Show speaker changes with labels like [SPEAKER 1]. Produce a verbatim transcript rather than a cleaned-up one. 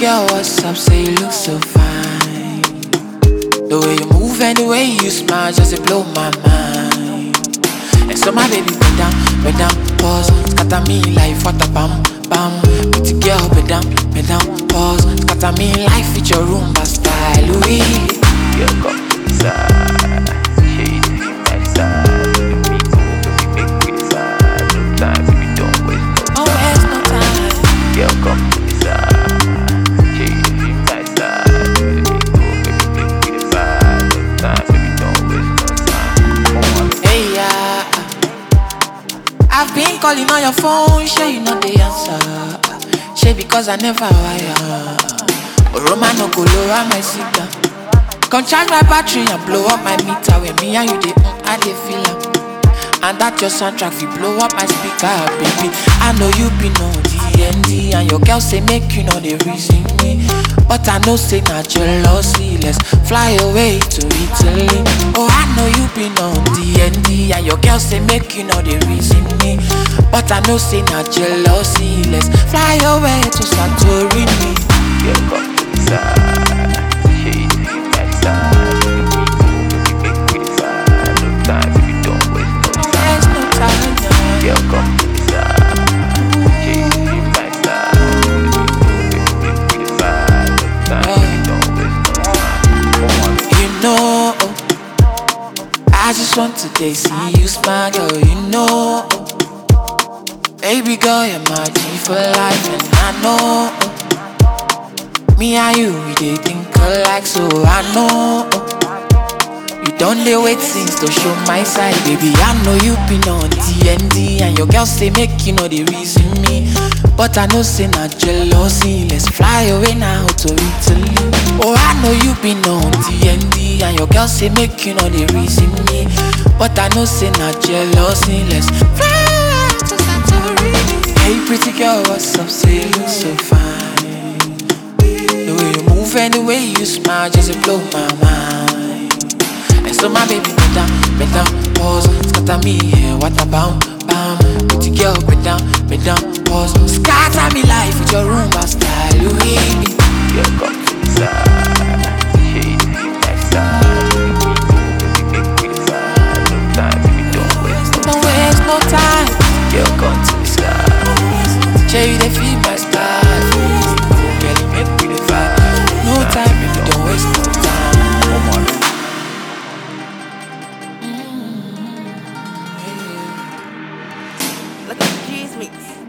[SPEAKER 1] girl, what's up? Say you look so fine. The way you move and the way you smile just it blow my mind. And so my baby bend down, bend down, pause. Scatter me like what a bam, bam. Pretty girl, bend down, bend down, pause. Scatter me like with your Roomba style, Louis.
[SPEAKER 2] Girl, come to the side. Shade you my side. You meet to make me decide. No time, baby, don't waste no time.
[SPEAKER 1] Don't waste no time.
[SPEAKER 2] Girl, come to the side. Shade you my side. You meet to make me decide. No time, baby, don't waste no time.
[SPEAKER 1] Hey, yeah. I've been calling on your phone, sure you know the answer. Sure because I never wire. Roma no go lower my signal. Come charge my battery and blow up my meter. When me and you dey mm, I dey feel am. And that your soundtrack we blow up my speaker, baby. I know you be no D N D, and your girl say make you know the reason me. But I know say not jealousy. Let's fly away to Italy. Oh, I know you be no D N D, and your girl say make you know the reason me. But I know say not jealousy. Let's fly away to Santorini.
[SPEAKER 2] Girl, come to the side. Shade you my side. You meet to make me decide. No time, baby, don't waste no time.
[SPEAKER 1] There's no time now.
[SPEAKER 2] Girl, come to the side. Shade you my side. You meet to make me decide. No time, baby, don't waste no time.
[SPEAKER 1] You know, I just want to day see you smile, girl. You know, baby girl, you're my G for life, and I know. Me and you, we dey think alike, so I know. You don't dey wait since to show my side, baby. I know you been on D N D, and your girl say make you know the reason me. But I know say not jealousy. Let's fly away now to Italy. Oh, I know you been on D N D, and your girl say make you know the reason me. But I know say not jealousy. Let's fly away to Santorini. Hey, pretty girl, what's up? Say you look so fine. The way you move and the way you smile just it blow my mind. And so my baby bend down, bend down, pause. Scatter me, yeah, what a bam, bam. Pretty girl, bend down, bend down, pause. Scatter me life with your Roomba style, Louis.
[SPEAKER 2] Girl, come to the side. Shade you my side. You meet to make me decide. No time, baby, don't waste no
[SPEAKER 1] Don't
[SPEAKER 2] time.
[SPEAKER 1] waste no time.
[SPEAKER 2] Girl, come to the side.
[SPEAKER 1] Cherry, they feel my style. Girl, you make me the vibe. No time, baby, don't waste no time.
[SPEAKER 3] Look at the cheese mix.